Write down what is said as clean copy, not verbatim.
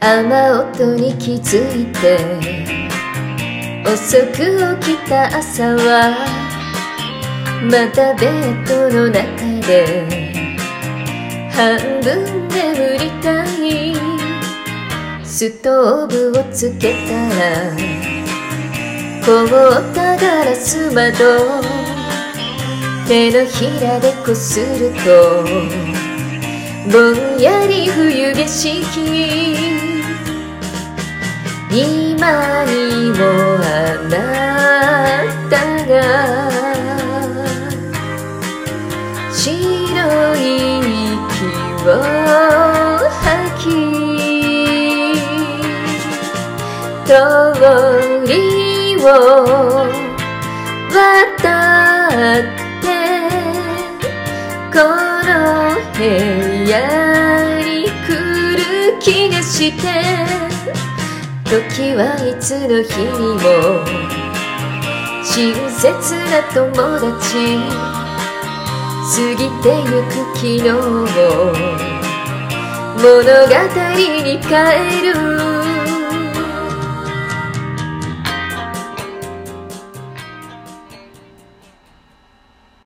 雨音に気づいて遅く起きた朝はまたベッドの中で半分眠りたい。ストーブをつけたら凍ったガラス窓手のひらでこするとぼんやり冬景色。今にもあなたが白い息を吐き通りを渡ってこの部屋に来る気がして時はいつの日にも親切な友達過ぎてゆく昨日を物語に変える。